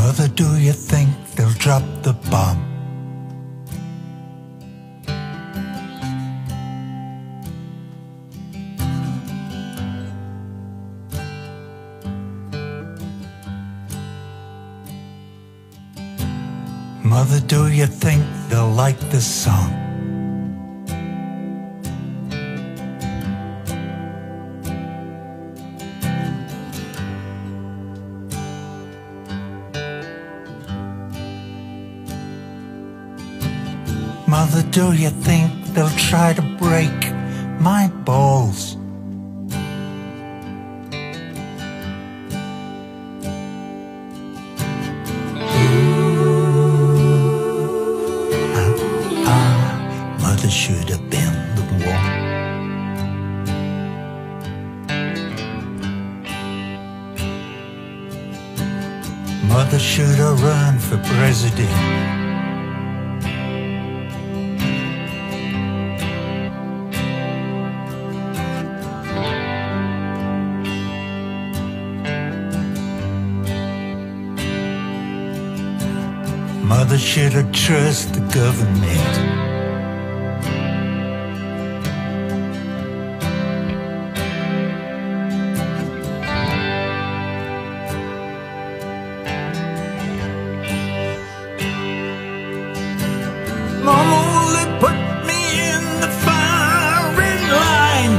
Mother, do you think they'll drop the bomb? Mother, do you think they'll like this song? Mother, do you think they'll try to break my balls? Mother should have been the one. Mother should have run for president. Mother should have trusted the government. Mama only put me in the firing line.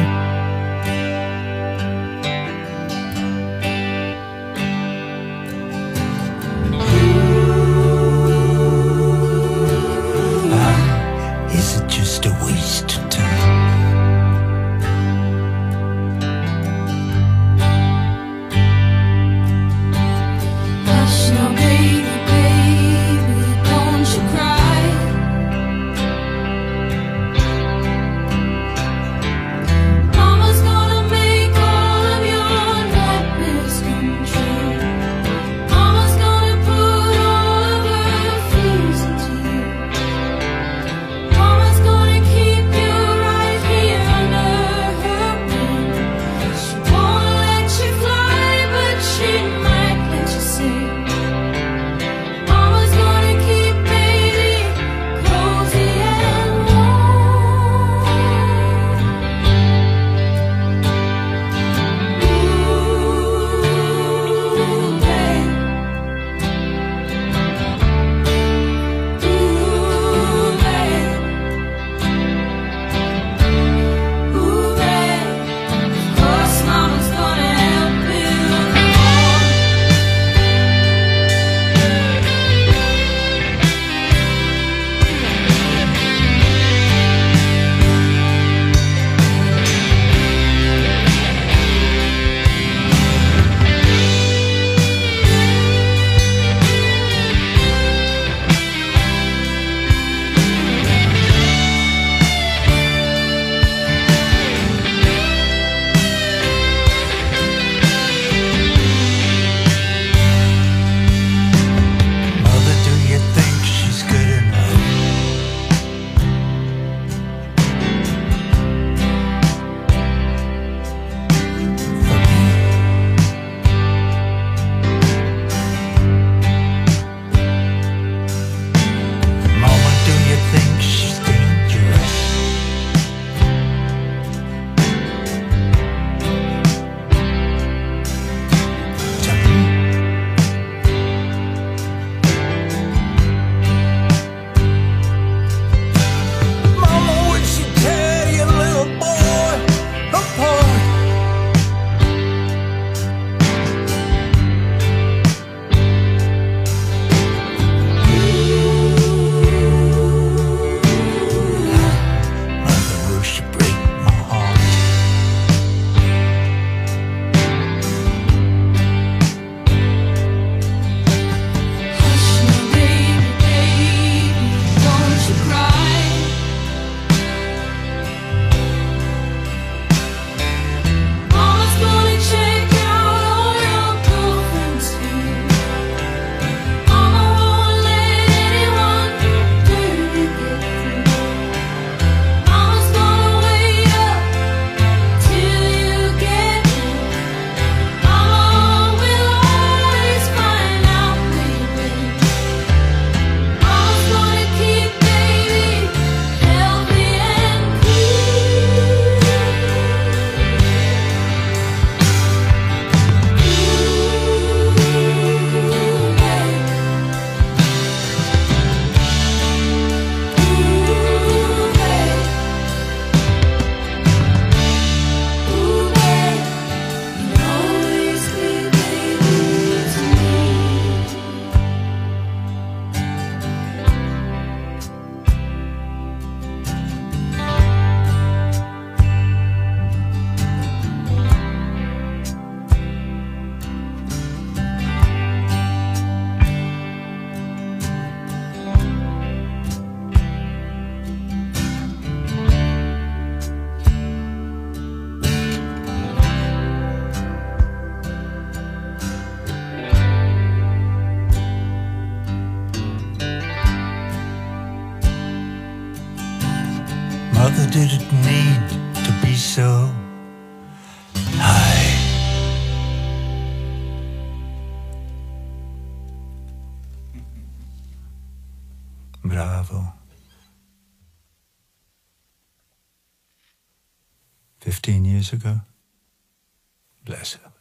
15 years ago. Bless her.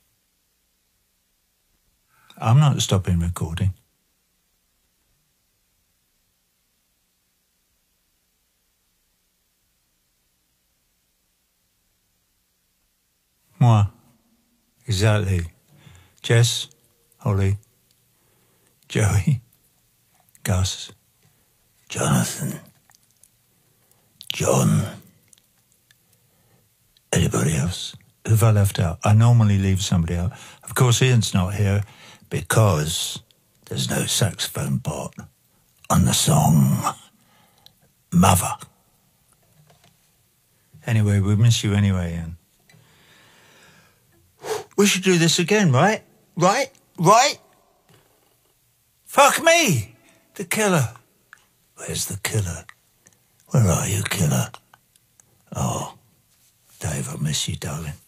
I'm not stopping recording. Moi. Exactly. Jess, Holly, Joey, Gus, Jonathan, John. Anybody else? Who have I left out? I normally leave somebody out. Of course, Ian's not here because there's no saxophone part on the song Mother. Anyway, we miss you anyway, Ian. We should do this again, right? Right? Fuck me! The killer. Where's the killer? Where are you, killer? Oh, Dave, I miss you, darling.